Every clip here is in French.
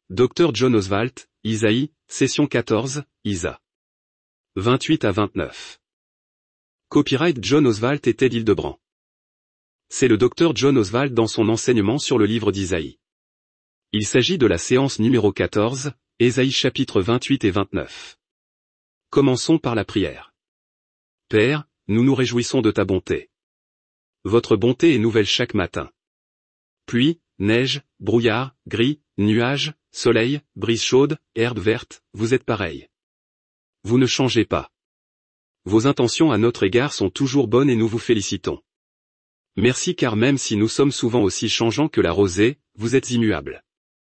Dr John Oswalt, Isaïe, session 14, Isa. 28 à 29. Copyright John Oswalt et Ted Hildebrand. C'est le Dr John Oswalt dans son enseignement sur le livre d'Isaïe. Il s'agit de la séance numéro 14, Ésaïe chapitre 28 et 29. Commençons par la prière. Père, nous nous réjouissons de ta bonté. Votre bonté est nouvelle chaque matin. Pluie, neige, brouillard, gris, nuages, soleil, brise chaude, herbe verte, vous êtes pareil. Vous ne changez pas. Vos intentions à notre égard sont toujours bonnes et nous vous félicitons. Merci car même si nous sommes souvent aussi changeants que la rosée, vous êtes immuables.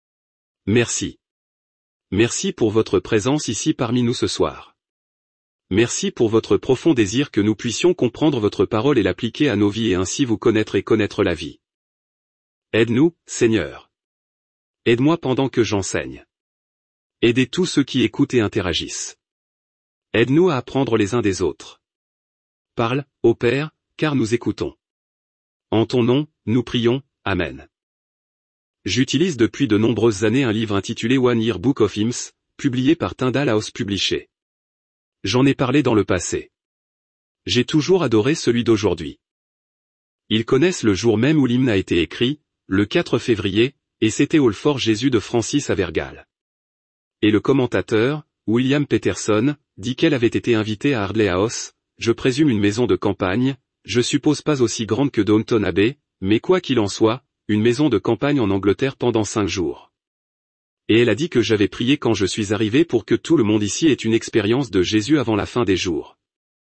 Merci. Merci pour votre présence ici parmi nous ce soir. Merci pour votre profond désir que nous puissions comprendre votre parole et l'appliquer à nos vies et ainsi vous connaître et connaître la vie. Aide-nous, Seigneur. Aide-moi pendant que j'enseigne. Aidez tous ceux qui écoutent et interagissent. Aide-nous à apprendre les uns des autres. Parle, ô Père, car nous écoutons. En ton nom, nous prions, Amen. J'utilise depuis de nombreuses années un livre intitulé One Year Book of Hymns, publié par Tyndale House Publishing. J'en ai parlé dans le passé. J'ai toujours adoré celui d'aujourd'hui. Ils connaissent le jour même où l'hymne a été écrit, le 4 février, et c'était au Fort Jésus de Francis Avergal. Et le commentateur, William Peterson, dit qu'elle avait été invitée à Ardley House, je présume une maison de campagne, je suppose pas aussi grande que Downton Abbey, mais quoi qu'il en soit, une maison de campagne en Angleterre pendant 5 jours. Et elle a dit que j'avais prié quand je suis arrivé pour que tout le monde ici ait une expérience de Jésus avant la fin des jours.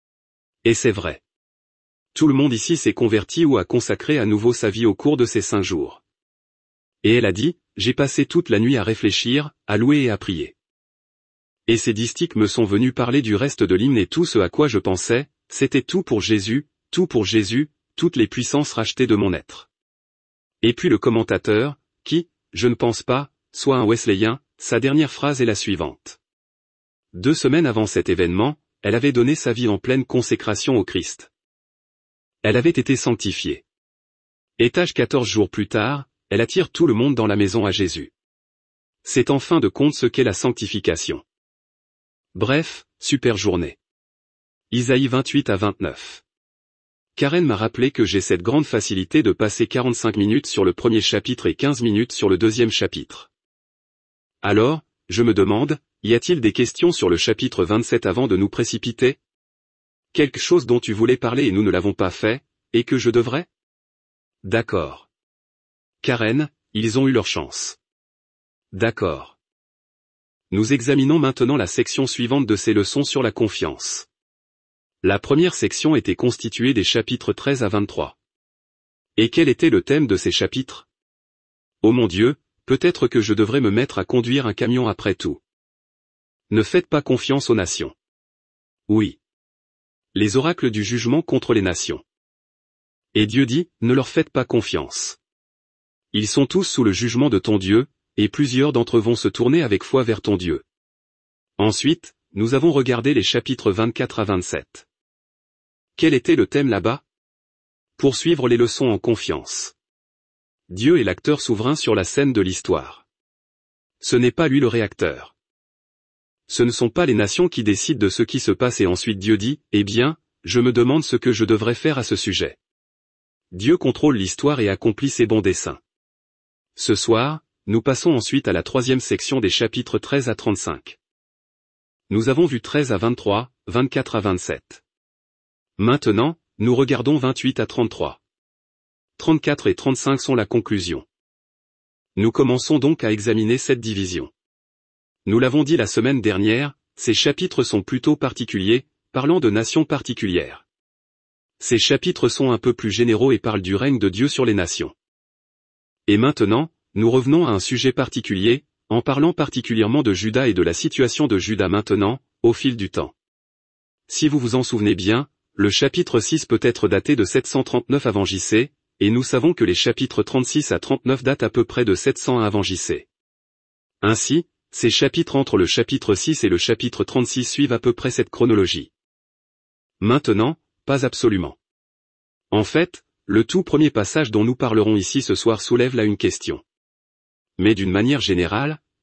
Et c'est vrai. Tout le monde ici s'est converti ou a consacré à nouveau sa vie au cours de ces 5 jours. Et elle a dit, j'ai passé toute la nuit à réfléchir, à louer et à prier. Et ces distiques me sont venus parler du reste de l'hymne et tout ce à quoi je pensais, c'était tout pour Jésus, toutes les puissances rachetées de mon être. Et puis le commentateur, qui, je ne pense pas, soit un Wesleyen, sa dernière phrase est la suivante. 2 semaines avant cet événement, elle avait donné sa vie en pleine consécration au Christ. Elle avait été sanctifiée. Étage 14 jours plus tard, elle attire tout le monde dans la maison à Jésus. C'est en fin de compte ce qu'est la sanctification. Bref, super journée. Isaïe 28 à 29. Karen m'a rappelé que j'ai cette grande facilité de passer 45 minutes sur le premier chapitre et 15 minutes sur le deuxième chapitre. Alors, je me demande, y a-t-il des questions sur le chapitre 27 avant de nous précipiter? Quelque chose dont tu voulais parler et nous ne l'avons pas fait, et que je devrais? D'accord. Karen, ils ont eu leur chance. D'accord. Nous examinons maintenant la section suivante de ces leçons sur la confiance. La première section était constituée des chapitres 13 à 23. Et quel était le thème de ces chapitres? Oh mon Dieu, peut-être que je devrais me mettre à conduire un camion après tout. Ne faites pas confiance aux nations. Oui. Les oracles du jugement contre les nations. Et Dieu dit, ne leur faites pas confiance. Ils sont tous sous le jugement de ton Dieu, et plusieurs d'entre eux vont se tourner avec foi vers ton Dieu. Ensuite, nous avons regardé les chapitres 24 à 27. Quel était le thème là-bas? Poursuivre les leçons en confiance. Dieu est l'acteur souverain sur la scène de l'histoire. Ce n'est pas lui le réacteur. Ce ne sont pas les nations qui décident de ce qui se passe et ensuite Dieu dit, eh bien, je me demande ce que je devrais faire à ce sujet. Dieu contrôle l'histoire et accomplit ses bons desseins. Ce soir, nous passons ensuite à la troisième section des chapitres 13 à 35. Nous avons vu 13 à 23, 24 à 27. Maintenant, nous regardons 28 à 33. 34 et 35 sont la conclusion. Nous commençons donc à examiner cette division. Nous l'avons dit la semaine dernière, ces chapitres sont plutôt particuliers, parlant de nations particulières. Ces chapitres sont un peu plus généraux et parlent du règne de Dieu sur les nations. Et maintenant, nous revenons à un sujet particulier, en parlant particulièrement de Juda et de la situation de Juda maintenant, au fil du temps. Si vous vous en souvenez bien, le chapitre 6 peut être daté de 739 avant JC, et nous savons que les chapitres 36 à 39 datent à peu près de 701 avant JC. Ainsi, ces chapitres entre le chapitre 6 et le chapitre 36 suivent à peu près cette chronologie. Maintenant, pas absolument. En fait, le tout premier passage dont nous parlerons ici ce soir soulève là une question. Mais d'une manière générale,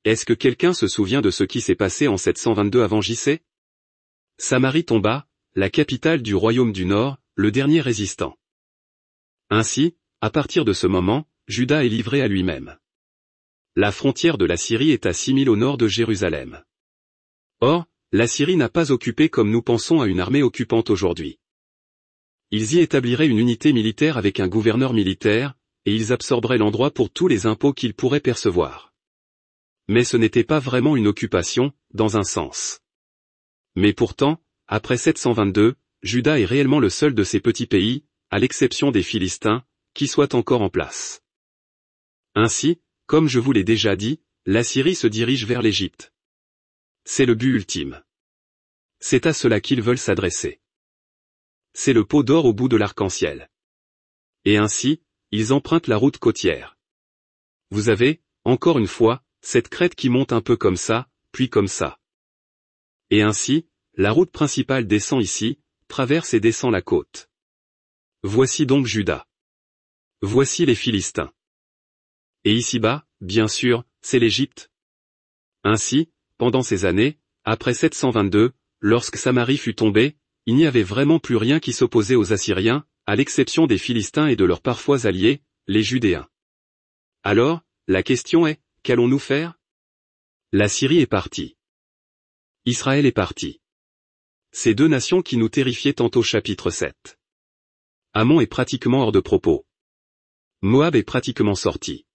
est-ce que quelqu'un se souvient de ce qui s'est passé en 722 avant JC? Samarie tomba, la capitale du royaume du Nord, le dernier résistant. Ainsi, à partir de ce moment, Juda est livré à lui-même. La frontière de la Syrie est à 6000 au nord de Jérusalem. Or, la Syrie n'a pas occupé comme nous pensons à une armée occupante aujourd'hui. Ils y établiraient une unité militaire avec un gouverneur militaire, et ils absorberaient l'endroit pour tous les impôts qu'ils pourraient percevoir. Mais ce n'était pas vraiment une occupation, dans un sens. Mais pourtant, après 722, Juda est réellement le seul de ces petits pays, à l'exception des Philistins, qui soit encore en place. Ainsi, comme je vous l'ai déjà dit, la Syrie se dirige vers l'Égypte. C'est le but ultime. C'est à cela qu'ils veulent s'adresser. C'est le pot d'or au bout de l'arc-en-ciel. Et ainsi, ils empruntent la route côtière. Vous avez, encore une fois, cette crête qui monte un peu comme ça, puis comme ça. Et ainsi, la route principale descend ici, traverse et descend la côte. Voici donc Juda. Voici les Philistins. Et ici-bas, bien sûr, c'est l'Égypte. Ainsi, pendant ces années, après 722, lorsque Samarie fut tombée, il n'y avait vraiment plus rien qui s'opposait aux Assyriens, à l'exception des Philistins et de leurs parfois alliés, les Judéens. Alors, la question est, qu'allons-nous faire? La Syrie est partie. Israël est parti. Ces deux nations qui nous terrifiaient tant au chapitre 7. Ammon est pratiquement hors de propos. Moab est pratiquement sorti.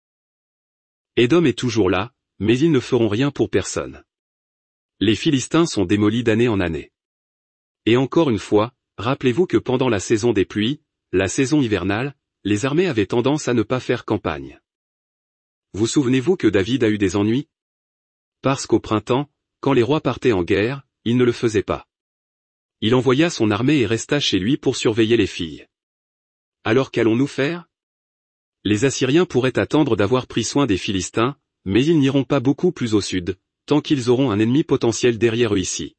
Édom est toujours là, mais ils ne feront rien pour personne. Les Philistins sont démolis d'année en année. Et encore une fois, rappelez-vous que pendant la saison des pluies, la saison hivernale, les armées avaient tendance à ne pas faire campagne. Vous souvenez-vous que David a eu des ennuis? Parce qu'au printemps, quand les rois partaient en guerre, il ne le faisait pas. Il envoya son armée et resta chez lui pour surveiller les filles. Alors qu'allons-nous faire? Les Assyriens pourraient attendre d'avoir pris soin des Philistins, mais ils n'iront pas beaucoup plus au sud, tant qu'ils auront un ennemi potentiel derrière eux ici.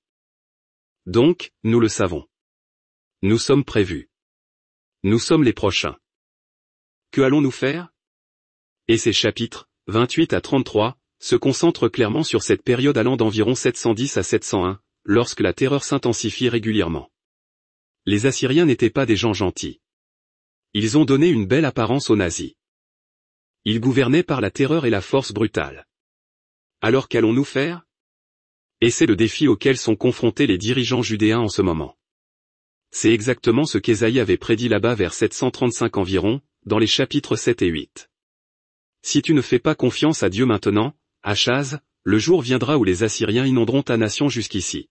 Donc, nous le savons. Nous sommes prévus. Nous sommes les prochains. Que allons-nous faire? Et ces chapitres, 28 à 33, se concentrent clairement sur cette période allant d'environ 710 à 701, lorsque la terreur s'intensifie régulièrement. Les Assyriens n'étaient pas des gens gentils. Ils ont donné une belle apparence aux nazis. Ils gouvernaient par la terreur et la force brutale. Alors qu'allons-nous faire? Et c'est le défi auquel sont confrontés les dirigeants judéens en ce moment. C'est exactement ce qu'Ésaïe avait prédit là-bas vers 735 environ, dans les chapitres 7 et 8. Si tu ne fais pas confiance à Dieu maintenant, Achaz, le jour viendra où les Assyriens inonderont ta nation jusqu'ici.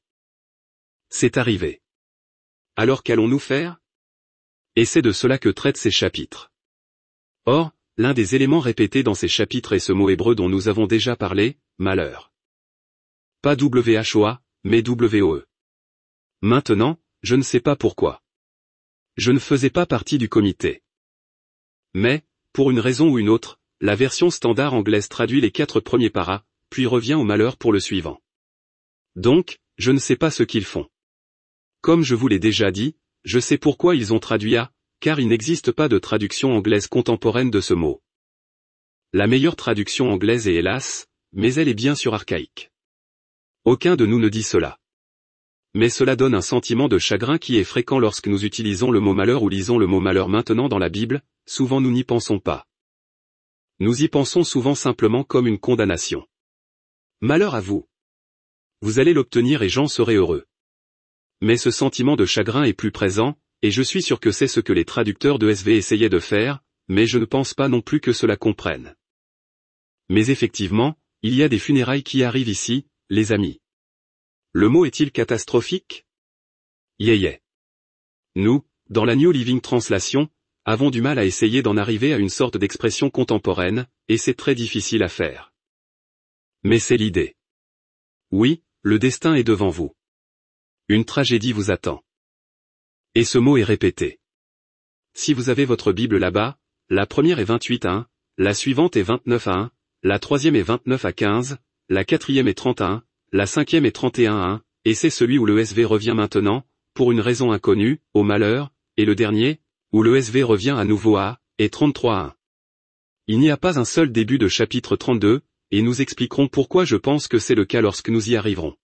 C'est arrivé. Alors qu'allons-nous faire? Et c'est de cela que traitent ces chapitres. Or, l'un des éléments répétés dans ces chapitres est ce mot hébreu dont nous avons déjà parlé, malheur. Pas WHOA, mais WOE. Maintenant, je ne sais pas pourquoi. Je ne faisais pas partie du comité. Mais, pour une raison ou une autre, la version standard anglaise traduit les 4 premiers paras, puis revient au malheur pour le suivant. Donc, je ne sais pas ce qu'ils font. Comme je vous l'ai déjà dit, je sais pourquoi ils ont traduit A, car il n'existe pas de traduction anglaise contemporaine de ce mot. La meilleure traduction anglaise est hélas, mais elle est bien sûr archaïque. Aucun de nous ne dit cela. Mais cela donne un sentiment de chagrin qui est fréquent lorsque nous utilisons le mot malheur ou lisons le mot malheur maintenant dans la Bible, souvent nous n'y pensons pas. Nous y pensons souvent simplement comme une condamnation. Malheur à vous. Vous allez l'obtenir et j'en serai heureux. Mais ce sentiment de chagrin est plus présent, et je suis sûr que c'est ce que les traducteurs de SV essayaient de faire, mais je ne pense pas non plus que cela comprenne. Mais effectivement, il y a des funérailles qui arrivent ici, les amis. Le mot est-il catastrophique? Yeah. Nous, dans la New Living Translation, avons du mal à essayer d'en arriver à une sorte d'expression contemporaine, et c'est très difficile à faire. Mais c'est l'idée. Oui, le destin est devant vous. Une tragédie vous attend. Et ce mot est répété. Si vous avez votre Bible là-bas, la première est 28 à 1, la suivante est 29 à 1, la troisième est 29 à 15, la quatrième est 30 à 1, la cinquième est 31 à 1, et c'est celui où le SV revient maintenant, pour une raison inconnue, au malheur, et le dernier, où le SV revient à nouveau à, et 33 à 1. Il n'y a pas un seul début de chapitre 32, et nous expliquerons pourquoi je pense que c'est le cas lorsque nous y arriverons.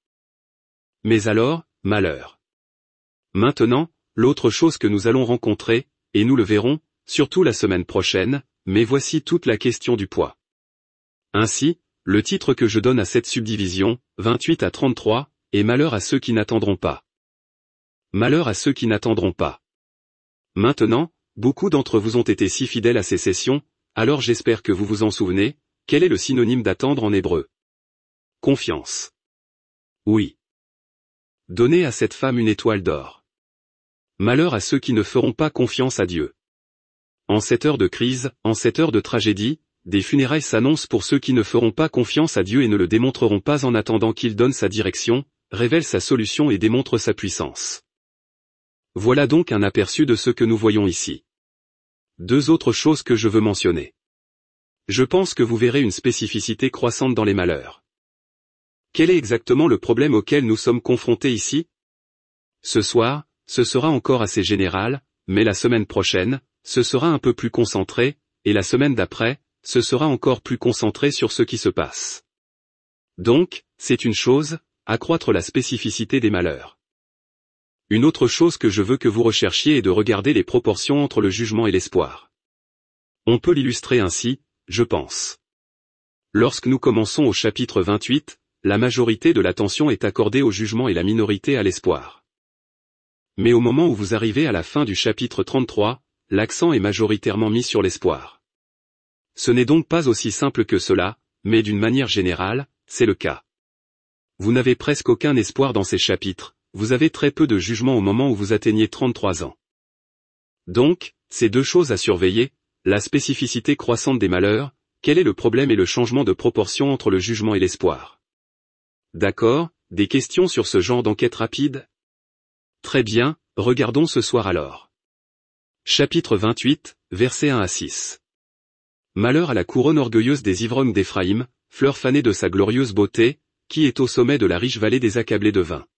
Mais alors, malheur. Maintenant, l'autre chose que nous allons rencontrer, et nous le verrons, surtout la semaine prochaine, mais voici toute la question du poids. Ainsi, le titre que je donne à cette subdivision, 28 à 33, est Malheur à ceux qui n'attendront pas. Malheur à ceux qui n'attendront pas. Maintenant, beaucoup d'entre vous ont été si fidèles à ces sessions, alors j'espère que vous vous en souvenez. Quel est le synonyme d'attendre en hébreu? Confiance. Oui. Donnez à cette femme une étoile d'or. Malheur à ceux qui ne feront pas confiance à Dieu. En cette heure de crise, en cette heure de tragédie, des funérailles s'annoncent pour ceux qui ne feront pas confiance à Dieu et ne le démontreront pas en attendant qu'il donne sa direction, révèle sa solution et démontre sa puissance. Voilà donc un aperçu de ce que nous voyons ici. Deux autres choses que je veux mentionner. Je pense que vous verrez une spécificité croissante dans les malheurs. Quel est exactement le problème auquel nous sommes confrontés ici? Ce soir, ce sera encore assez général, mais la semaine prochaine, ce sera un peu plus concentré, et la semaine d'après, ce sera encore plus concentré sur ce qui se passe. Donc, c'est une chose, accroître la spécificité des malheurs. Une autre chose que je veux que vous recherchiez est de regarder les proportions entre le jugement et l'espoir. On peut l'illustrer ainsi, je pense. Lorsque nous commençons au chapitre 28, la majorité de l'attention est accordée au jugement et la minorité à l'espoir. Mais au moment où vous arrivez à la fin du chapitre 33, l'accent est majoritairement mis sur l'espoir. Ce n'est donc pas aussi simple que cela, mais d'une manière générale, c'est le cas. Vous n'avez presque aucun espoir dans ces chapitres, vous avez très peu de jugement au moment où vous atteignez 33 ans. Donc, ces deux choses à surveiller, la spécificité croissante des malheurs, quel est le problème et le changement de proportion entre le jugement et l'espoir. D'accord, des questions sur ce genre d'enquête rapide? Très bien, regardons ce soir alors. Chapitre 28, versets 1 à 6. Malheur à la couronne orgueilleuse des ivrognes d'Éphraïm, fleur fanée de sa glorieuse beauté, qui est au sommet de la riche vallée des accablés de vin.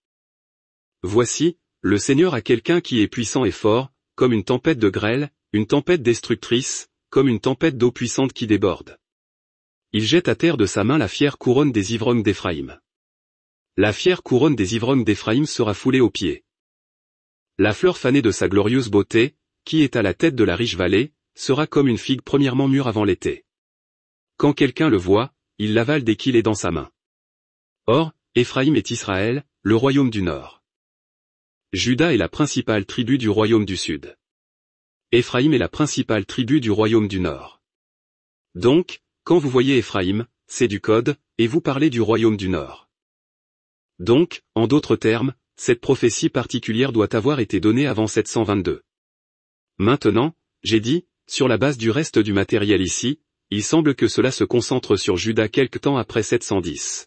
Voici, le Seigneur a quelqu'un qui est puissant et fort, comme une tempête de grêle, une tempête destructrice, comme une tempête d'eau puissante qui déborde. Il jette à terre de sa main la fière couronne des ivrognes d'Éphraïm. La fière couronne des ivrognes d'Éphraïm sera foulée aux pieds. La fleur fanée de sa glorieuse beauté, qui est à la tête de la riche vallée, sera comme une figue premièrement mûre avant l'été. Quand quelqu'un le voit, il l'avale dès qu'il est dans sa main. Or, Éphraïm est Israël, le royaume du Nord. Juda est la principale tribu du royaume du Sud. Éphraïm est la principale tribu du royaume du Nord. Donc, quand vous voyez Éphraïm, c'est du code, et vous parlez du royaume du Nord. Donc, en d'autres termes, cette prophétie particulière doit avoir été donnée avant 722. Maintenant, j'ai dit, sur la base du reste du matériel ici, il semble que cela se concentre sur Juda quelque temps après 710.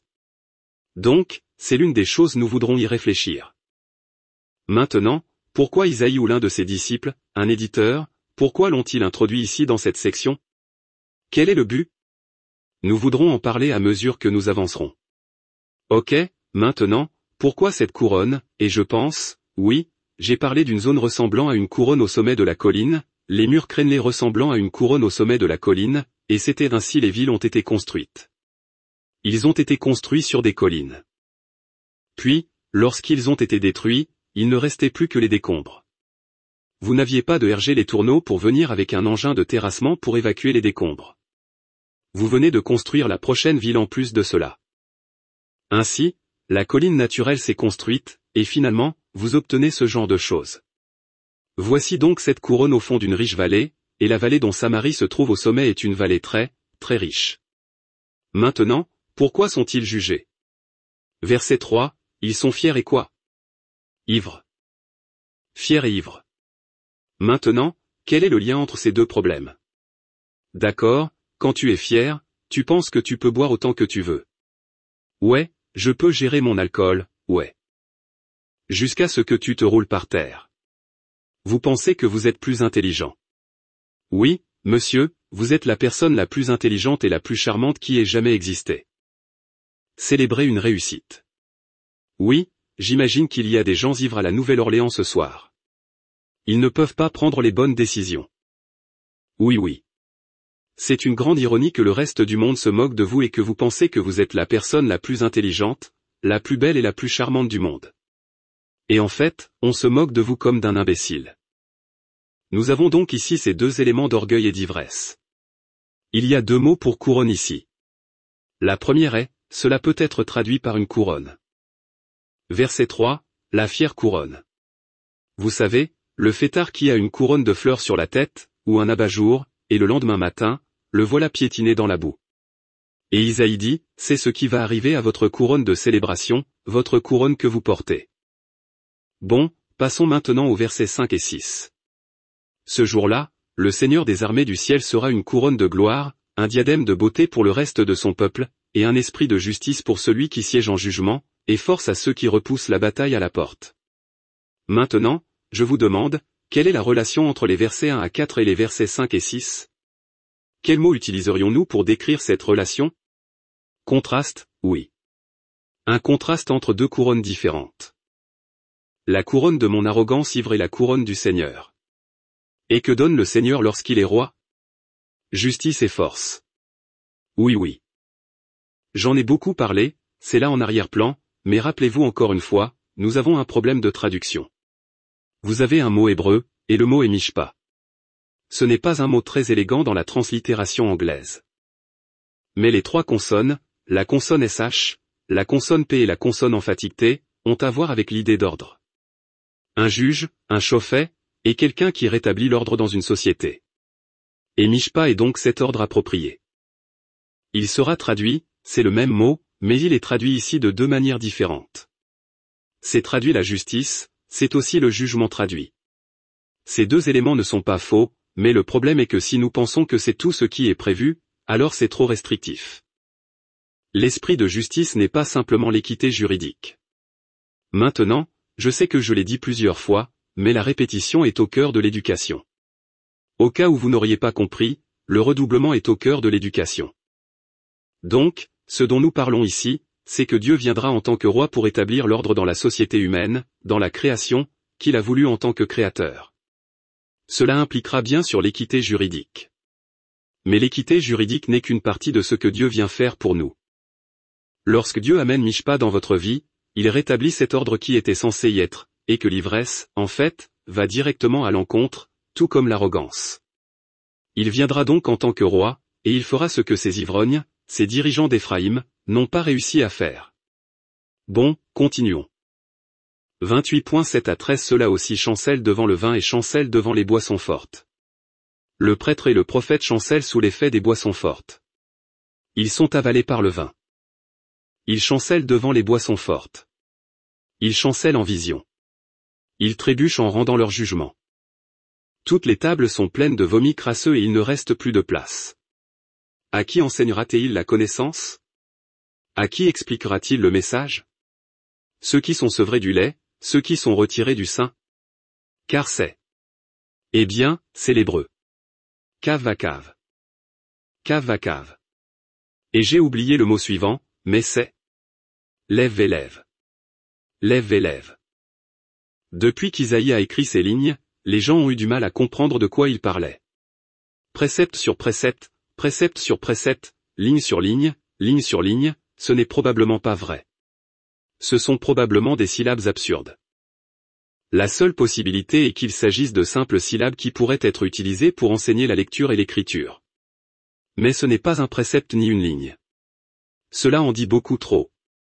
Donc, c'est l'une des choses nous voudrons y réfléchir. Maintenant, pourquoi Isaïe ou l'un de ses disciples, un éditeur, pourquoi l'ont-ils introduit ici dans cette section? Quel est le but? Nous voudrons en parler à mesure que nous avancerons. Ok, maintenant, pourquoi cette couronne, et je pense, oui, j'ai parlé d'une zone ressemblant à une couronne au sommet de la colline, les murs crénelés ressemblant à une couronne au sommet de la colline, et c'était ainsi les villes ont été construites. Ils ont été construits sur des collines. Puis, lorsqu'ils ont été détruits, il ne restait plus que les décombres. Vous n'aviez pas de Hergé les tourneaux pour venir avec un engin de terrassement pour évacuer les décombres. Vous venez de construire la prochaine ville en plus de cela. Ainsi, la colline naturelle s'est construite, et finalement, vous obtenez ce genre de choses. Voici donc cette couronne au fond d'une riche vallée, et la vallée dont Samarie se trouve au sommet est une vallée très, très riche. Maintenant, pourquoi sont-ils jugés? Verset 3, ils sont fiers et quoi? Ivres. Fiers et ivres. Maintenant, quel est le lien entre ces deux problèmes? D'accord, quand tu es fier, tu penses que tu peux boire autant que tu veux. Ouais, je peux gérer mon alcool, ouais. Jusqu'à ce que tu te roules par terre. Vous pensez que vous êtes plus intelligent. Oui, monsieur, vous êtes la personne la plus intelligente et la plus charmante qui ait jamais existé. Célébrez une réussite. Oui, j'imagine qu'il y a des gens ivres à la Nouvelle-Orléans ce soir. Ils ne peuvent pas prendre les bonnes décisions. Oui. C'est une grande ironie que le reste du monde se moque de vous et que vous pensez que vous êtes la personne la plus intelligente, la plus belle et la plus charmante du monde. Et en fait, on se moque de vous comme d'un imbécile. Nous avons donc ici ces deux éléments d'orgueil et d'ivresse. Il y a deux mots pour couronne ici. La première est, cela peut être traduit par une couronne. Verset 3, la fière couronne. Vous savez, le fêtard qui a une couronne de fleurs sur la tête, ou un abat-jour, et le lendemain matin, le voilà piétiner dans la boue. Et Isaïe dit, c'est ce qui va arriver à votre couronne de célébration, votre couronne que vous portez. Bon, passons maintenant aux versets 5 et 6. Ce jour-là, le Seigneur des armées du ciel sera une couronne de gloire, un diadème de beauté pour le reste de son peuple, et un esprit de justice pour celui qui siège en jugement, et force à ceux qui repoussent la bataille à la porte. Maintenant, je vous demande, quelle est la relation entre les versets 1 à 4 et les versets 5 et 6? Quel mot utiliserions-nous pour décrire cette relation? Contraste, oui. Un contraste entre deux couronnes différentes. La couronne de mon arrogance ivre et la couronne du Seigneur. Et que donne le Seigneur lorsqu'il est roi? Justice et force. Oui. J'en ai beaucoup parlé, c'est là en arrière-plan, mais rappelez-vous encore une fois, nous avons un problème de traduction. Vous avez un mot hébreu, et le mot est mishpa. Ce n'est pas un mot très élégant dans la translittération anglaise. Mais les trois consonnes, la consonne SH, la consonne P et la consonne emphatique T, ont à voir avec l'idée d'ordre. Un juge, un chauffet, et quelqu'un qui rétablit l'ordre dans une société. Et mishpa est donc cet ordre approprié. Il sera traduit, c'est le même mot, mais il est traduit ici de deux manières différentes. C'est traduit la justice, c'est aussi le jugement traduit. Ces deux éléments ne sont pas faux, mais le problème est que si nous pensons que c'est tout ce qui est prévu, alors c'est trop restrictif. L'esprit de justice n'est pas simplement l'équité juridique. Maintenant, je sais que je l'ai dit plusieurs fois, mais la répétition est au cœur de l'éducation. Au cas où vous n'auriez pas compris, le redoublement est au cœur de l'éducation. Donc, ce dont nous parlons ici, c'est que Dieu viendra en tant que roi pour établir l'ordre dans la société humaine, dans la création, qu'il a voulu en tant que créateur. Cela impliquera bien sûr l'équité juridique. Mais l'équité juridique n'est qu'une partie de ce que Dieu vient faire pour nous. Lorsque Dieu amène Mishpa dans votre vie, il rétablit cet ordre qui était censé y être, et que l'ivresse, en fait, va directement à l'encontre, tout comme l'arrogance. Il viendra donc en tant que roi, et il fera ce que ces ivrognes, ces dirigeants d'Éphraïm, n'ont pas réussi à faire. Bon, continuons. 28.7 à 13 Cela aussi chancelle devant le vin et chancelle devant les boissons fortes. Le prêtre et le prophète chancellent sous l'effet des boissons fortes. Ils sont avalés par le vin. Ils chancellent devant les boissons fortes. Ils chancellent en vision. Ils trébuchent en rendant leur jugement. Toutes les tables sont pleines de vomi crasseux et il ne reste plus de place. À qui enseignera-t-il la connaissance? À qui expliquera-t-il le message? Ceux qui sont sevrés du lait, ceux qui sont retirés du sein? Car c'est. Eh bien, c'est l'hébreu. Cave va cave. Cave va cave. Et j'ai oublié le mot suivant, mais c'est. Lève vélève. Lève vélève. Depuis qu'Isaïe a écrit ces lignes, les gens ont eu du mal à comprendre de quoi il parlait. Précepte sur précepte, précepte sur précepte, ligne sur ligne, ce n'est probablement pas vrai. Ce sont probablement des syllabes absurdes. La seule possibilité est qu'il s'agisse de simples syllabes qui pourraient être utilisées pour enseigner la lecture et l'écriture. Mais ce n'est pas un précepte ni une ligne. Cela en dit beaucoup trop.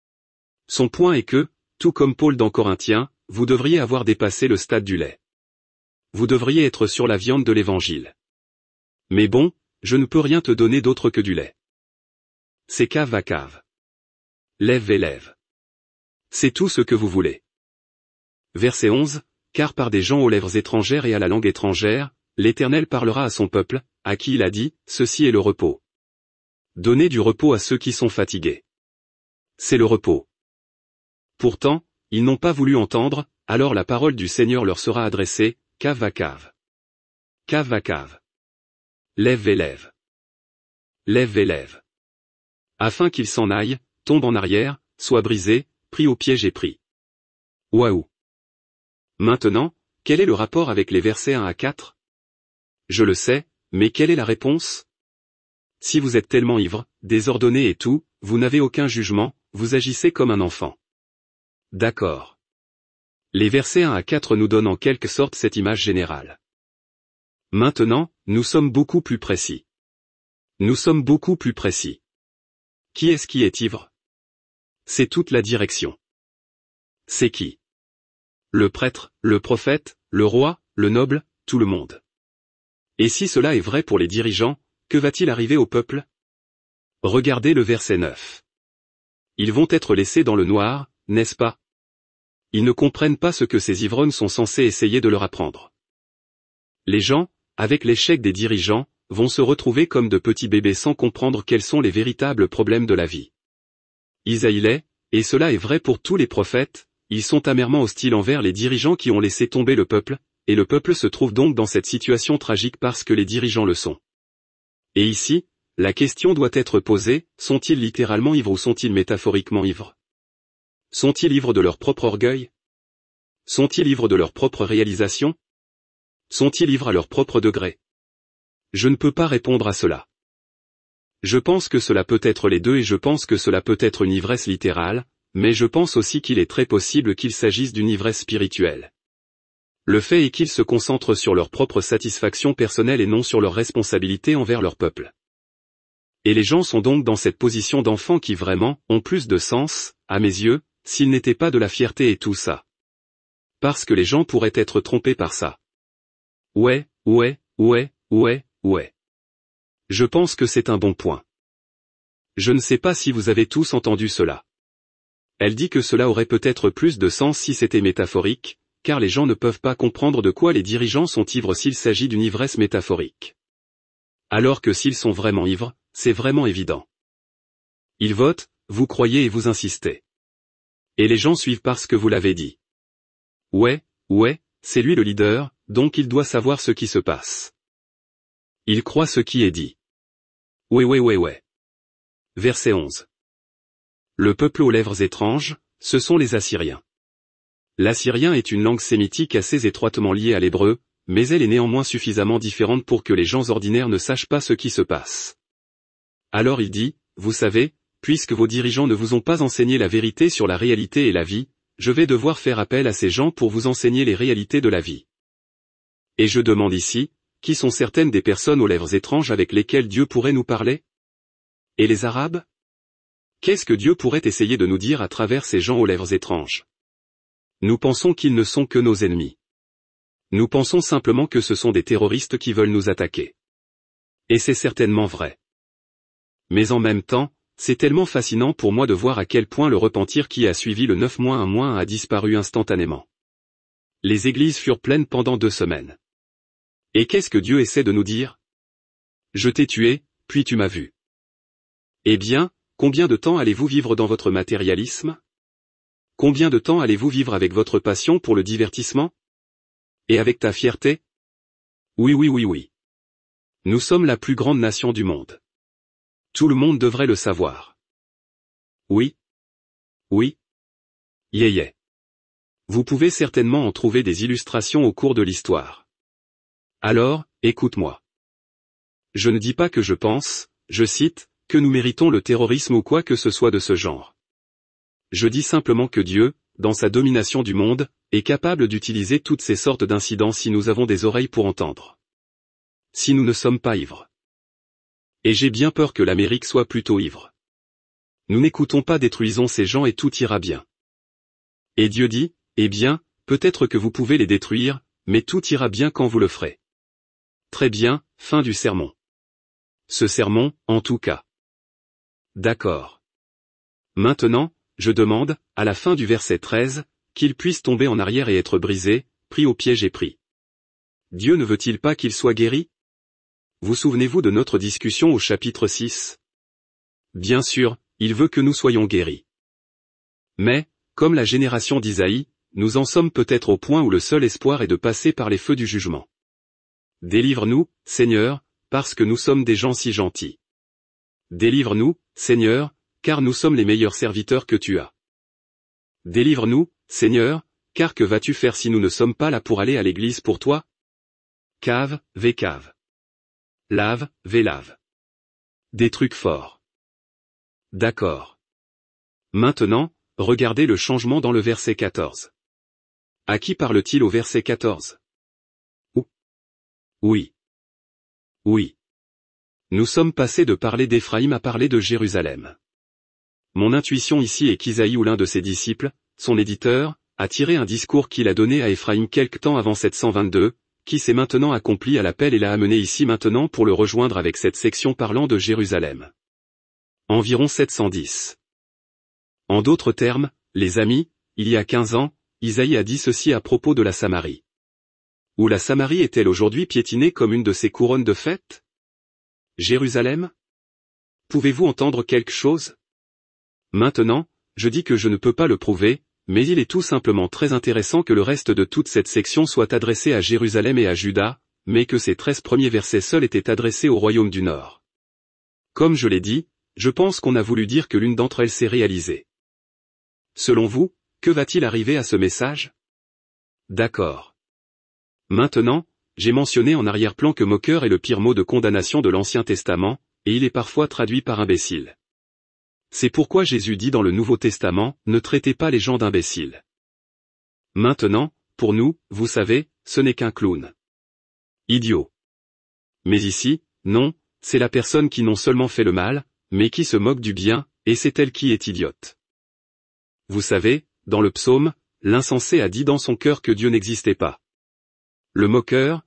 Son point est que, tout comme Paul dans Corinthiens, vous devriez avoir dépassé le stade du lait. Vous devriez être sur la viande de l'évangile. Mais bon, je ne peux rien te donner d'autre que du lait. C'est cave va cave. Lève vélève. C'est tout ce que vous voulez. Verset 11, car par des gens aux lèvres étrangères et à la langue étrangère, l'Éternel parlera à son peuple, à qui il a dit, ceci est le repos. Donnez du repos à ceux qui sont fatigués. C'est le repos. Pourtant, ils n'ont pas voulu entendre, alors la parole du Seigneur leur sera adressée, cave va cave. Cave va cave. Lève vélève. Lève vélève. Afin qu'ils s'en aillent, tombent en arrière, soient brisés, pris au piège et pris. Waouh. Maintenant, quel est le rapport avec les versets 1 à 4? Je le sais, mais quelle est la réponse? Si vous êtes tellement ivre, désordonné et tout, vous n'avez aucun jugement, vous agissez comme un enfant. D'accord. Les versets 1 à 4 nous donnent en quelque sorte cette image générale. Maintenant, nous sommes beaucoup plus précis. Nous sommes beaucoup plus précis. Qui est-ce qui est ivre? C'est toute la direction. C'est qui? Le prêtre, le prophète, le roi, le noble, tout le monde. Et si cela est vrai pour les dirigeants, que va-t-il arriver au peuple? Regardez le verset 9. Ils vont être laissés dans le noir, n'est-ce pas? Ils ne comprennent pas ce que ces ivrognes sont censés essayer de leur apprendre. Les gens, avec l'échec des dirigeants, vont se retrouver comme de petits bébés sans comprendre quels sont les véritables problèmes de la vie. Isaïe l'est, et cela est vrai pour tous les prophètes, ils sont amèrement hostiles envers les dirigeants qui ont laissé tomber le peuple, et le peuple se trouve donc dans cette situation tragique parce que les dirigeants le sont. Et ici, la question doit être posée, sont-ils littéralement ivres ou sont-ils métaphoriquement ivres? Sont-ils ivres de leur propre orgueil? Sont-ils ivres de leur propre réalisation? Sont-ils ivres à leur propre degré? Je ne peux pas répondre à cela. Je pense que cela peut être les deux et je pense que cela peut être une ivresse littérale, mais je pense aussi qu'il est très possible qu'il s'agisse d'une ivresse spirituelle. Le fait est qu'ils se concentrent sur leur propre satisfaction personnelle et non sur leur responsabilité envers leur peuple. Et les gens sont donc dans cette position d'enfants qui vraiment ont plus de sens, à mes yeux, s'ils n'étaient pas de la fierté et tout ça. Parce que les gens pourraient être trompés par ça. Ouais. Je pense que c'est un bon point. Je ne sais pas si vous avez tous entendu cela. Elle dit que cela aurait peut-être plus de sens si c'était métaphorique, car les gens ne peuvent pas comprendre de quoi les dirigeants sont ivres s'il s'agit d'une ivresse métaphorique. Alors que s'ils sont vraiment ivres, c'est vraiment évident. Ils votent, vous croyez et vous insistez. Et les gens suivent parce que vous l'avez dit. Ouais, c'est lui le leader, donc il doit savoir ce qui se passe. Il croit ce qui est dit. Ouais. Verset 11. Le peuple aux lèvres étranges, ce sont les Assyriens. L'assyrien est une langue sémitique assez étroitement liée à l'hébreu, mais elle est néanmoins suffisamment différente pour que les gens ordinaires ne sachent pas ce qui se passe. Alors il dit, vous savez, puisque vos dirigeants ne vous ont pas enseigné la vérité sur la réalité et la vie, je vais devoir faire appel à ces gens pour vous enseigner les réalités de la vie. Et je demande ici, qui sont certaines des personnes aux lèvres étranges avec lesquelles Dieu pourrait nous parler? Et les Arabes? Qu'est-ce que Dieu pourrait essayer de nous dire à travers ces gens aux lèvres étranges? Nous pensons qu'ils ne sont que nos ennemis. Nous pensons simplement que ce sont des terroristes qui veulent nous attaquer. Et c'est certainement vrai. Mais en même temps, c'est tellement fascinant pour moi de voir à quel point le repentir qui a suivi le 9-1 a disparu instantanément. Les églises furent pleines pendant 2 semaines. Et qu'est-ce que Dieu essaie de nous dire? Je t'ai tué, puis tu m'as vu. Eh bien, combien de temps allez-vous vivre dans votre matérialisme? Combien de temps allez-vous vivre avec votre passion pour le divertissement? Et avec ta fierté? Oui. Nous sommes la plus grande nation du monde. Tout le monde devrait le savoir. Oui. Yeah. Vous pouvez certainement en trouver des illustrations au cours de l'histoire. Alors, écoute-moi. Je ne dis pas que je pense, je cite, que nous méritons le terrorisme ou quoi que ce soit de ce genre. Je dis simplement que Dieu, dans sa domination du monde, est capable d'utiliser toutes ces sortes d'incidents si nous avons des oreilles pour entendre. Si nous ne sommes pas ivres. Et j'ai bien peur que l'Amérique soit plutôt ivre. Nous n'écoutons pas, détruisons ces gens et tout ira bien. Et Dieu dit, eh bien, peut-être que vous pouvez les détruire, mais tout ira bien quand vous le ferez. Très bien, fin du sermon. Ce sermon, en tout cas. D'accord. Maintenant, je demande, à la fin du verset 13, qu'ils puissent tomber en arrière et être brisés, pris au piège et pris. Dieu ne veut-il pas qu'ils soient guéris? Vous souvenez-vous de notre discussion au chapitre 6? Bien sûr, il veut que nous soyons guéris. Mais, comme la génération d'Isaïe, nous en sommes peut-être au point où le seul espoir est de passer par les feux du jugement. Délivre-nous, Seigneur, parce que nous sommes des gens si gentils. Délivre-nous, Seigneur, car nous sommes les meilleurs serviteurs que tu as. Délivre-nous, Seigneur, car que vas-tu faire si nous ne sommes pas là pour aller à l'église pour toi? Cave, ve cave. Lave, ve lave. Des trucs forts. D'accord. Maintenant, regardez le changement dans le verset 14. À qui parle-t-il au verset 14? Oui. Oui. Nous sommes passés de parler d'Éphraïm à parler de Jérusalem. Mon intuition ici est qu'Isaïe ou l'un de ses disciples, son éditeur, a tiré un discours qu'il a donné à Éphraïm quelque temps avant 722, qui s'est maintenant accompli à l'appel et l'a amené ici maintenant pour le rejoindre avec cette section parlant de Jérusalem. Environ 710. En d'autres termes, les amis, il y a 15 ans, Isaïe a dit ceci à propos de la Samarie. Où la Samarie est-elle aujourd'hui piétinée comme une de ses couronnes de fête? Jérusalem? Pouvez-vous entendre quelque chose? Maintenant, je dis que je ne peux pas le prouver, mais il est tout simplement très intéressant que le reste de toute cette section soit adressé à Jérusalem et à Juda, mais que ces 13 premiers versets seuls étaient adressés au royaume du Nord. Comme je l'ai dit, je pense qu'on a voulu dire que l'une d'entre elles s'est réalisée. Selon vous, que va-t-il arriver à ce message? D'accord. Maintenant, j'ai mentionné en arrière-plan que moqueur est le pire mot de condamnation de l'Ancien Testament, et il est parfois traduit par imbécile. C'est pourquoi Jésus dit dans le Nouveau Testament, ne traitez pas les gens d'imbéciles. Maintenant, pour nous, vous savez, ce n'est qu'un clown. Idiot. Mais ici, non, c'est la personne qui non seulement fait le mal, mais qui se moque du bien, et c'est elle qui est idiote. Vous savez, dans le psaume, l'insensé a dit dans son cœur que Dieu n'existait pas. Le moqueur,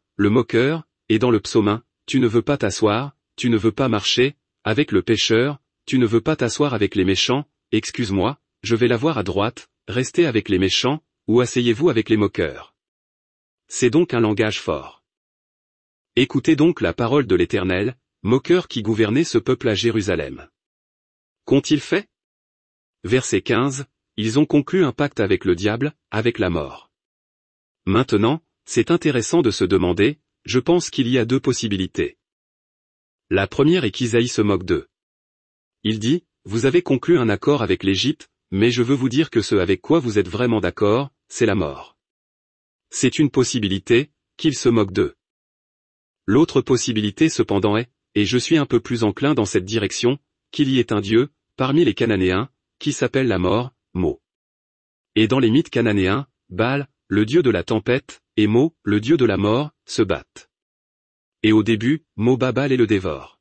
et dans le psaume 1, tu ne veux pas t'asseoir, tu ne veux pas marcher, avec le pécheur, tu ne veux pas t'asseoir avec les méchants, excuse-moi, je vais la voir à droite, restez avec les méchants, ou asseyez-vous avec les moqueurs. C'est donc un langage fort. Écoutez donc la parole de l'Éternel, moqueurs qui gouvernaient ce peuple à Jérusalem. Qu'ont-ils fait? Verset 15, ils ont conclu un pacte avec le diable, avec la mort. Maintenant, c'est intéressant de se demander, je pense qu'il y a deux possibilités. La première est qu'Isaïe se moque d'eux. Il dit, vous avez conclu un accord avec l'Égypte, mais je veux vous dire que ce avec quoi vous êtes vraiment d'accord, c'est la mort. C'est une possibilité, qu'il se moque d'eux. L'autre possibilité cependant est, et je suis un peu plus enclin dans cette direction, qu'il y ait un Dieu, parmi les Cananéens, qui s'appelle la mort, Mo. Et dans les mythes cananéens, Baal, le dieu de la tempête, et Mo, le dieu de la mort, se battent. Et au début, Mo bat Baal et le dévore.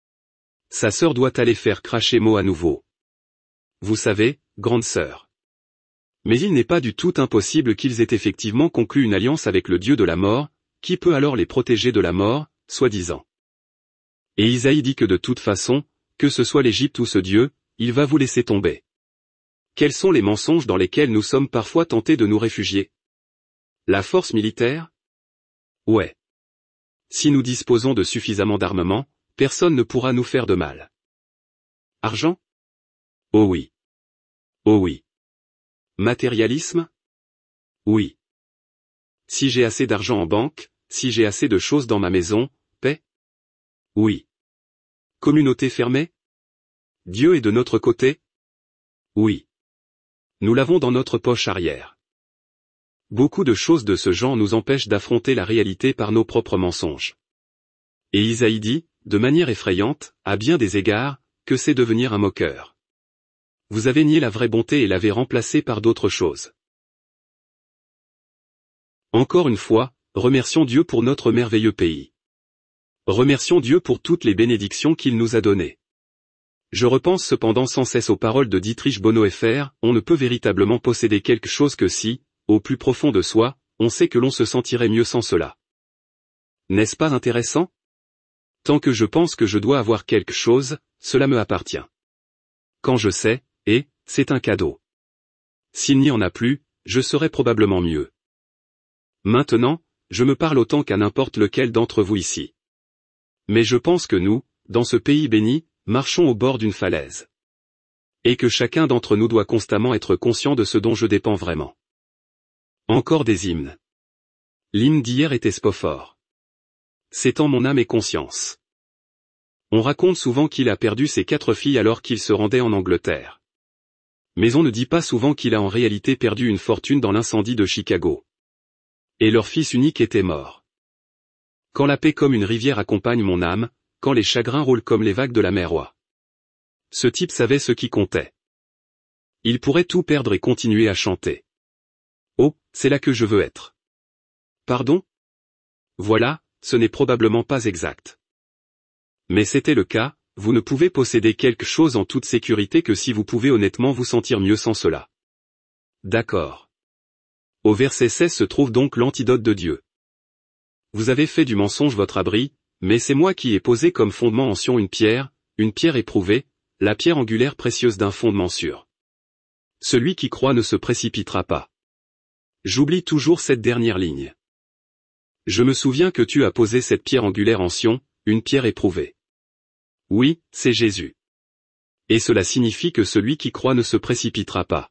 Sa sœur doit aller faire cracher Mo à nouveau. Vous savez, grande sœur. Mais il n'est pas du tout impossible qu'ils aient effectivement conclu une alliance avec le dieu de la mort, qui peut alors les protéger de la mort, soi-disant. Et Isaïe dit que de toute façon, que ce soit l'Égypte ou ce Dieu, il va vous laisser tomber. Quels sont les mensonges dans lesquels nous sommes parfois tentés de nous réfugier? La force militaire? Ouais. Si nous disposons de suffisamment d'armement, personne ne pourra nous faire de mal. Argent? Oh oui. Oh oui. Matérialisme? Oui. Si j'ai assez d'argent en banque, si j'ai assez de choses dans ma maison, paix? Oui. Communauté fermée? Dieu est de notre côté? Oui. Nous l'avons dans notre poche arrière. Beaucoup de choses de ce genre nous empêchent d'affronter la réalité par nos propres mensonges. Et Isaïe dit, de manière effrayante, à bien des égards, que c'est devenir un moqueur. Vous avez nié la vraie bonté et l'avez remplacée par d'autres choses. Encore une fois, remercions Dieu pour notre merveilleux pays. Remercions Dieu pour toutes les bénédictions qu'il nous a données. Je repense cependant sans cesse aux paroles de Dietrich Bonhoeffer, on ne peut véritablement posséder quelque chose que si, au plus profond de soi, on sait que l'on se sentirait mieux sans cela. N'est-ce pas intéressant? Tant que je pense que je dois avoir quelque chose, cela me appartient. Quand je sais, c'est un cadeau. S'il n'y en a plus, je serais probablement mieux. Maintenant, je me parle autant qu'à n'importe lequel d'entre vous ici. Mais je pense que nous, dans ce pays béni, marchons au bord d'une falaise. Et que chacun d'entre nous doit constamment être conscient de ce dont je dépends vraiment. Encore des hymnes. L'hymne d'hier était Spophore. C'est en mon âme et conscience. On raconte souvent qu'il a perdu ses 4 filles alors qu'il se rendait en Angleterre. Mais on ne dit pas souvent qu'il a en réalité perdu une fortune dans l'incendie de Chicago. Et leur fils unique était mort. Quand la paix comme une rivière accompagne mon âme, quand les chagrins roulent comme les vagues de la mer Oie. Ce type savait ce qui comptait. Il pourrait tout perdre et continuer à chanter. Oh, c'est là que je veux être. Pardon? Voilà, ce n'est probablement pas exact. Mais c'était le cas, vous ne pouvez posséder quelque chose en toute sécurité que si vous pouvez honnêtement vous sentir mieux sans cela. D'accord. Au verset 16 se trouve donc l'antidote de Dieu. Vous avez fait du mensonge votre abri, mais c'est moi qui ai posé comme fondement en Sion une pierre éprouvée, la pierre angulaire précieuse d'un fondement sûr. Celui qui croit ne se précipitera pas. J'oublie toujours cette dernière ligne. Je me souviens que tu as posé cette pierre angulaire en Sion, une pierre éprouvée. Oui, c'est Jésus. Et cela signifie que celui qui croit ne se précipitera pas.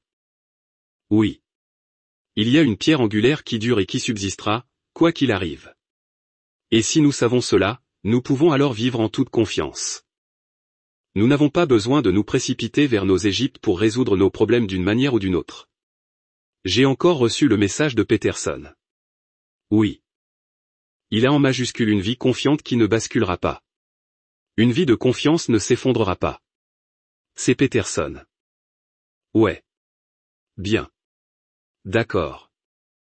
Oui. Il y a une pierre angulaire qui dure et qui subsistera, quoi qu'il arrive. Et si nous savons cela, nous pouvons alors vivre en toute confiance. Nous n'avons pas besoin de nous précipiter vers nos Égyptes pour résoudre nos problèmes d'une manière ou d'une autre. J'ai encore reçu le message de Peterson. Oui. Il a en majuscule une vie confiante qui ne basculera pas. Une vie de confiance ne s'effondrera pas. C'est Peterson. Ouais. Bien. D'accord.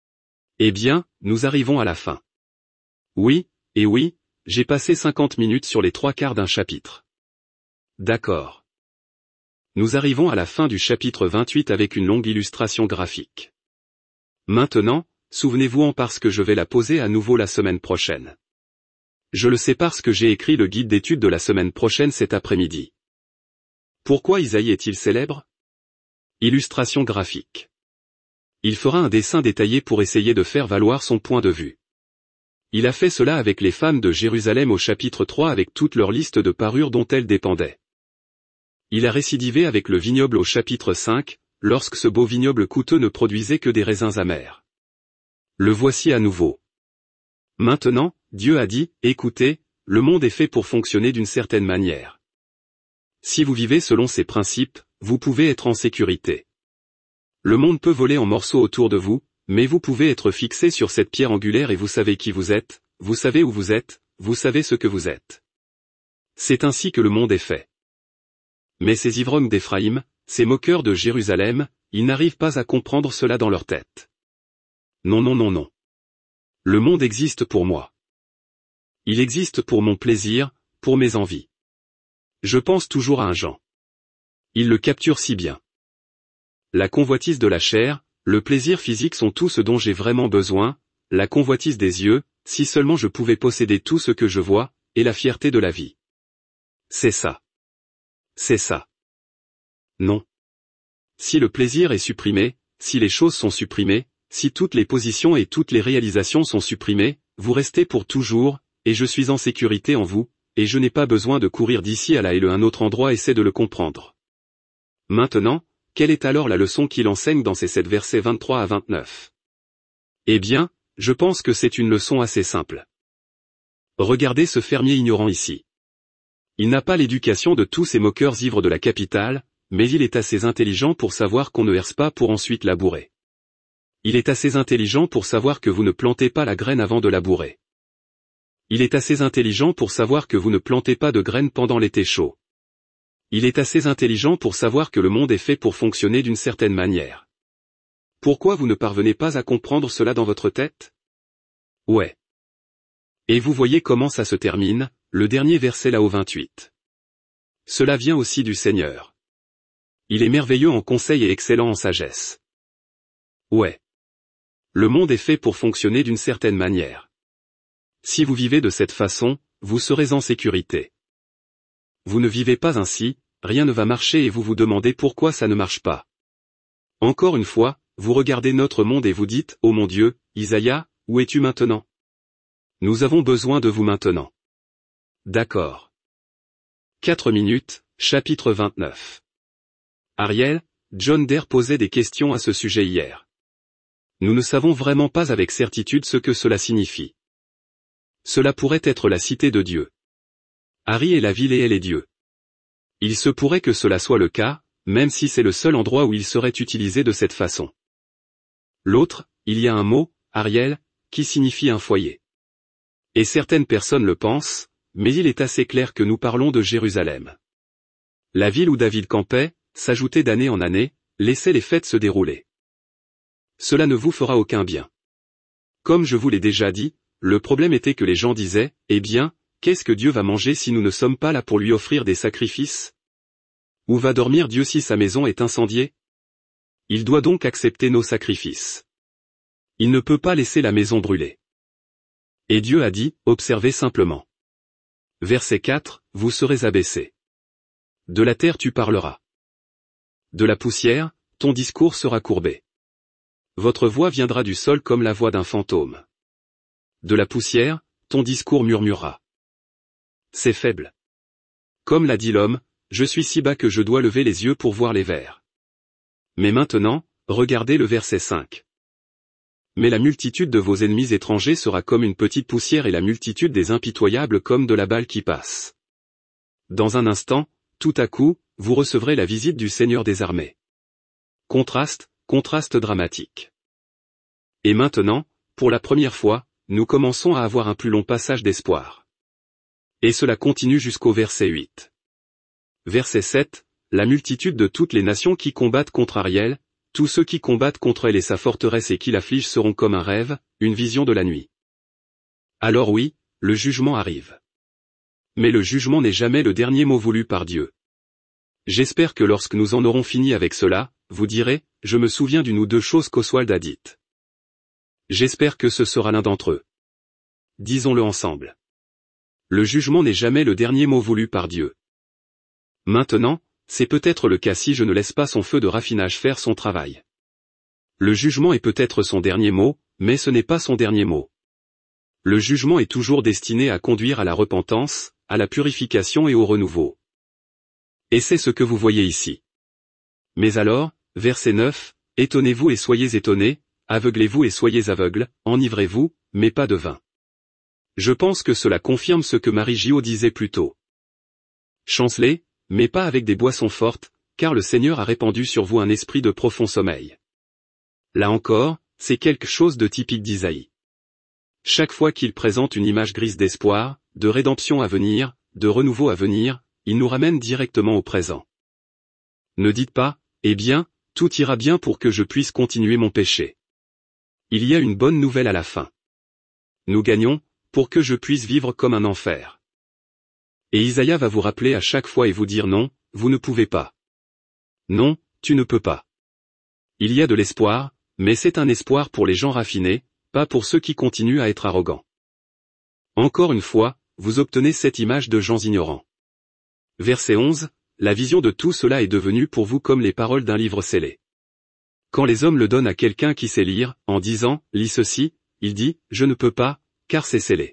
Eh bien, nous arrivons à la fin. Oui, et oui, j'ai passé 50 minutes sur les 3/4 d'un chapitre. D'accord. Nous arrivons à la fin du chapitre 28 avec une longue illustration graphique. Maintenant, souvenez-vous-en parce que je vais la poser à nouveau la semaine prochaine. Je le sais parce que j'ai écrit le guide d'études de la semaine prochaine cet après-midi. Pourquoi Isaïe est-il célèbre? Illustration graphique. Il fera un dessin détaillé pour essayer de faire valoir son point de vue. Il a fait cela avec les femmes de Jérusalem au chapitre 3 avec toute leur liste de parures dont elles dépendaient. Il a récidivé avec le vignoble au chapitre 5, lorsque ce beau vignoble coûteux ne produisait que des raisins amers. Le voici à nouveau. Maintenant, Dieu a dit, écoutez, le monde est fait pour fonctionner d'une certaine manière. Si vous vivez selon ces principes, vous pouvez être en sécurité. Le monde peut voler en morceaux autour de vous, mais vous pouvez être fixé sur cette pierre angulaire et vous savez qui vous êtes, vous savez où vous êtes, vous savez ce que vous êtes. C'est ainsi que le monde est fait. Mais ces ivrognes d'Éphraïm, ces moqueurs de Jérusalem, ils n'arrivent pas à comprendre cela dans leur tête. Non non non non. Le monde existe pour moi. Il existe pour mon plaisir, pour mes envies. Je pense toujours à un Jean. Il le capture si bien. La convoitise de la chair, le plaisir physique sont tout ce dont j'ai vraiment besoin, la convoitise des yeux, si seulement je pouvais posséder tout ce que je vois, et la fierté de la vie. C'est ça. C'est ça. Non. Si le plaisir est supprimé, si les choses sont supprimées, si toutes les positions et toutes les réalisations sont supprimées, vous restez pour toujours, et je suis en sécurité en vous, et je n'ai pas besoin de courir d'ici à là et un autre endroit essaie de le comprendre. Maintenant, quelle est alors la leçon qu'il enseigne dans ces 7 versets 23 à 29? Eh bien, je pense que c'est une leçon assez simple. Regardez ce fermier ignorant ici. Il n'a pas l'éducation de tous ces moqueurs ivres de la capitale, mais il est assez intelligent pour savoir qu'on ne herse pas pour ensuite labourer. Il est assez intelligent pour savoir que vous ne plantez pas la graine avant de labourer. Il est assez intelligent pour savoir que vous ne plantez pas de graines pendant l'été chaud. Il est assez intelligent pour savoir que le monde est fait pour fonctionner d'une certaine manière. Pourquoi vous ne parvenez pas à comprendre cela dans votre tête? Ouais. Et vous voyez comment ça se termine, le dernier verset là au 28. Cela vient aussi du Seigneur. Il est merveilleux en conseil et excellent en sagesse. Ouais. Le monde est fait pour fonctionner d'une certaine manière. Si vous vivez de cette façon, vous serez en sécurité. Vous ne vivez pas ainsi, rien ne va marcher et vous vous demandez pourquoi ça ne marche pas. Encore une fois, vous regardez notre monde et vous dites, oh mon Dieu, Isaïe, où es-tu maintenant? Nous avons besoin de vous maintenant. D'accord. 4 minutes, chapitre 29. Ariel, John Dare posait des questions à ce sujet hier. Nous ne savons vraiment pas avec certitude ce que cela signifie. Cela pourrait être la cité de Dieu. Harry est la ville et elle est Dieu. Il se pourrait que cela soit le cas, même si c'est le seul endroit où il serait utilisé de cette façon. L'autre, il y a un mot, Ariel, qui signifie un foyer. Et certaines personnes le pensent, mais il est assez clair que nous parlons de Jérusalem. La ville où David campait, s'ajoutait d'année en année, laissait les fêtes se dérouler. Cela ne vous fera aucun bien. Comme je vous l'ai déjà dit, le problème était que les gens disaient, eh bien, qu'est-ce que Dieu va manger si nous ne sommes pas là pour lui offrir des sacrifices? Où va dormir Dieu si sa maison est incendiée? Il doit donc accepter nos sacrifices. Il ne peut pas laisser la maison brûler. Et Dieu a dit, observez simplement. Verset 4, vous serez abaissés. De la terre tu parleras. De la poussière, ton discours sera courbé. Votre voix viendra du sol comme la voix d'un fantôme. De la poussière, ton discours murmurera. C'est faible. Comme l'a dit l'homme, je suis si bas que je dois lever les yeux pour voir les vers. Mais maintenant, regardez le verset 5. Mais la multitude de vos ennemis étrangers sera comme une petite poussière et la multitude des impitoyables comme de la balle qui passe. Dans un instant, tout à coup, vous recevrez la visite du Seigneur des armées. Contraste dramatique. Et maintenant, pour la première fois, nous commençons à avoir un plus long passage d'espoir. Et cela continue jusqu'au verset 8. Verset 7, la multitude de toutes les nations qui combattent contre Ariel, tous ceux qui combattent contre elle et sa forteresse et qui l'affligent seront comme un rêve, une vision de la nuit. Alors oui, le jugement arrive. Mais le jugement n'est jamais le dernier mot voulu par Dieu. J'espère que lorsque nous en aurons fini avec cela, vous direz, je me souviens d'une ou deux choses qu'Oswald a dites. J'espère que ce sera l'un d'entre eux. Disons-le ensemble. Le jugement n'est jamais le dernier mot voulu par Dieu. Maintenant, c'est peut-être le cas si je ne laisse pas son feu de raffinage faire son travail. Le jugement est peut-être son dernier mot, mais ce n'est pas son dernier mot. Le jugement est toujours destiné à conduire à la repentance, à la purification et au renouveau. Et c'est ce que vous voyez ici. Mais alors, verset 9, étonnez-vous et soyez étonnés, aveuglez-vous et soyez aveugles, enivrez-vous, mais pas de vin. Je pense que cela confirme ce que Marie Gio disait plus tôt. Chancelez, mais pas avec des boissons fortes, car le Seigneur a répandu sur vous un esprit de profond sommeil. Là encore, c'est quelque chose de typique d'Isaïe. Chaque fois qu'il présente une image grise d'espoir, de rédemption à venir, de renouveau à venir, il nous ramène directement au présent. Ne dites pas, eh bien, tout ira bien pour que je puisse continuer mon péché. Il y a une bonne nouvelle à la fin. Nous gagnons, pour que je puisse vivre comme un enfer. Et Isaïe va vous rappeler à chaque fois et vous dire non, vous ne pouvez pas. Non, tu ne peux pas. Il y a de l'espoir, mais c'est un espoir pour les gens raffinés, pas pour ceux qui continuent à être arrogants. Encore une fois, vous obtenez cette image de gens ignorants. Verset 11, la vision de tout cela est devenue pour vous comme les paroles d'un livre scellé. Quand les hommes le donnent à quelqu'un qui sait lire, en disant, lis ceci, il dit, je ne peux pas, car c'est scellé.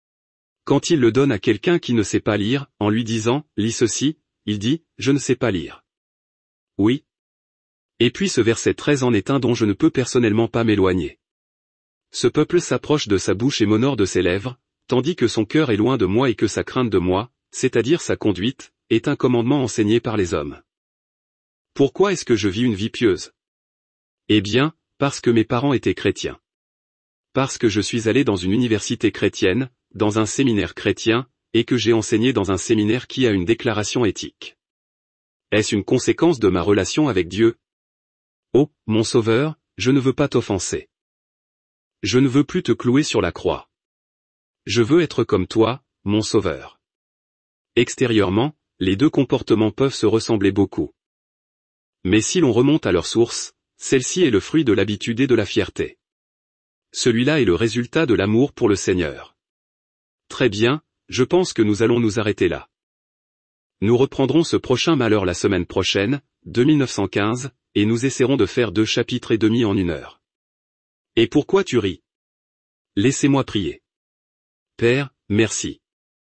Quand il le donne à quelqu'un qui ne sait pas lire, en lui disant, lis ceci, il dit, je ne sais pas lire. Oui. Et puis ce verset 13 en est un dont je ne peux personnellement pas m'éloigner. Ce peuple s'approche de sa bouche et m'honore de ses lèvres, tandis que son cœur est loin de moi et que sa crainte de moi, c'est-à-dire sa conduite, est un commandement enseigné par les hommes. Pourquoi est-ce que je vis une vie pieuse? Eh bien, parce que mes parents étaient chrétiens. Parce que je suis allé dans une université chrétienne, dans un séminaire chrétien, et que j'ai enseigné dans un séminaire qui a une déclaration éthique. Est-ce une conséquence de ma relation avec Dieu? Oh, mon Sauveur, je ne veux pas t'offenser. Je ne veux plus te clouer sur la croix. Je veux être comme toi, mon Sauveur. Extérieurement, les deux comportements peuvent se ressembler beaucoup. Mais si l'on remonte à leur source, celle-ci est le fruit de l'habitude et de la fierté. Celui-là est le résultat de l'amour pour le Seigneur. Très bien, je pense que nous allons nous arrêter là. Nous reprendrons ce prochain malheur la semaine prochaine, 2915, et nous essaierons de faire 2 chapitres et demi en 1 heure. Et pourquoi tu ris? Laissez-moi prier. Père, merci.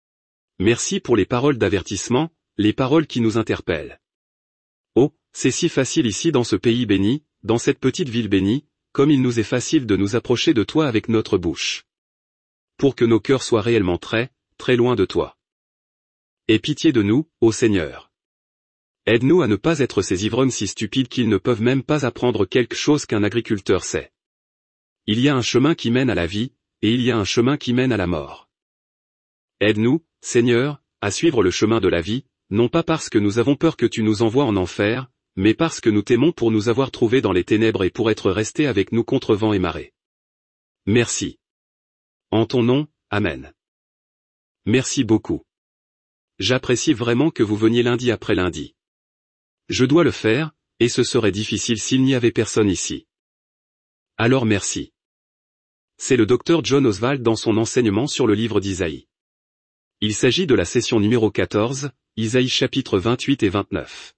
Merci pour les paroles d'avertissement, les paroles qui nous interpellent. Oh, c'est si facile ici dans ce pays béni, dans cette petite ville bénie, comme il nous est facile de nous approcher de toi avec notre bouche. Pour que nos cœurs soient réellement très, très loin de toi. Aie pitié de nous, ô Seigneur. Aide-nous à ne pas être ces ivrognes si stupides qu'ils ne peuvent même pas apprendre quelque chose qu'un agriculteur sait. Il y a un chemin qui mène à la vie, et il y a un chemin qui mène à la mort. Aide-nous, Seigneur, à suivre le chemin de la vie, non pas parce que nous avons peur que tu nous envoies en enfer, mais parce que nous t'aimons pour nous avoir trouvés dans les ténèbres et pour être restés avec nous contre vent et marée. Merci. En ton nom, Amen. Merci beaucoup. J'apprécie vraiment que vous veniez lundi après lundi. Je dois le faire, et ce serait difficile s'il n'y avait personne ici. Alors merci. C'est le Dr John Oswald dans son enseignement sur le livre d'Isaïe. Il s'agit de la session numéro 14, Isaïe chapitre 28 et 29.